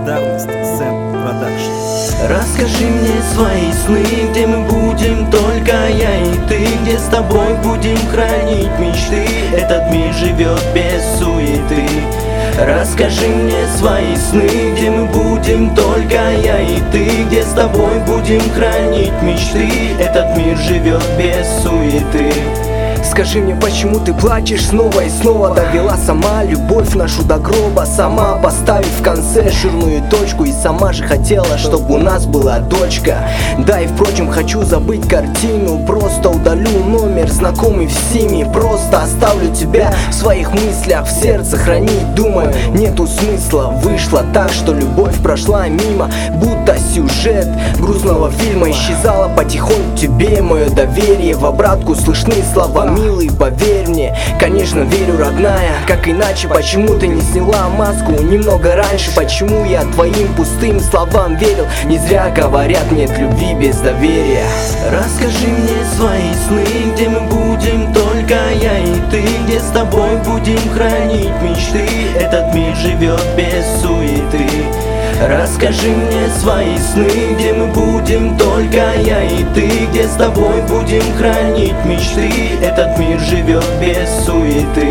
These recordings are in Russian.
Бездарность Сэм Продакшн. Расскажи мне свои сны, где мы будем только я и ты, где с тобой будем хранить мечты. Этот мир живет без суеты. Расскажи мне свои сны, где мы будем только я и ты, где с тобой будем хранить мечты. Этот мир живет без суеты. Скажи мне, почему ты плачешь снова и снова? Довела сама любовь нашу до гроба, сама поставив в конце жирную точку. И сама же хотела, чтобы у нас была дочка. Да и впрочем, хочу забыть картину. Просто удалю номер, знакомый всеми. Просто оставлю тебя в своих мыслях, в сердце хранить. Думаю, нету смысла. Вышло так, что любовь прошла мимо, будто сюжет грустного фильма. Исчезала потихоньку тебе мое доверие. В обратку слышны слова: милый, поверь мне. Конечно, верю, родная. Как иначе, почему ты не сняла маску немного раньше? Почему я твоим пустым словам верил? Не зря говорят, нет любви без доверия. Расскажи мне свои сны, где мы будем только я и ты, где с тобой будем хранить мечты. Этот мир живет без суеты. Расскажи мне свои сны, где мы будем только я и ты, где с тобой будем хранить мечты. Этот мир живет без суеты.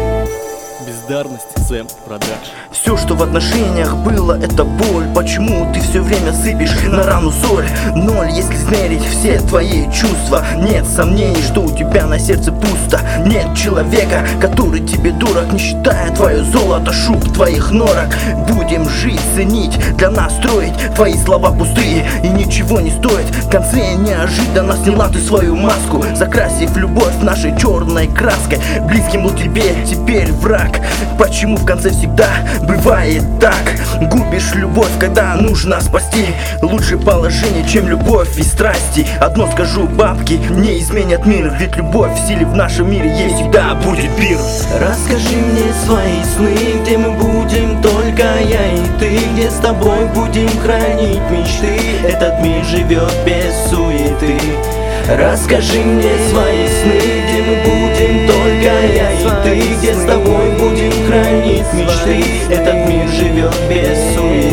Бездарность Сэм Продакшн. Все, что в отношениях было, это боль. Почему ты все время сыпешь на рану соль? Ноль, если измерить все твои чувства. Нет сомнений, что у тебя на сердце пусто. Нет человека, который тебе дорог, не считая твое золото, шуб твоих норок. Будем жить, ценить, для нас строить. Твои слова пустые и ничего не стоят. В конце неожиданно сняла ты свою маску, закрасив любовь нашей черной краской. Близким был тебе теперь враг. Почему в конце всегда бывает так? Губишь любовь, когда нужно спасти. Лучше положение, чем любовь и страсти. Одно скажу, бабки не изменят мир, ведь любовь в силе в нашем мире есть, всегда будет пир. Расскажи мне свои сны, где мы будем только я и ты, где с тобой будем хранить мечты. Этот мир живет без суеты. Расскажи мне свои сны, где мы будем только я и ты, где с тобой будем хранить мечты. Этот мир живет без суеты.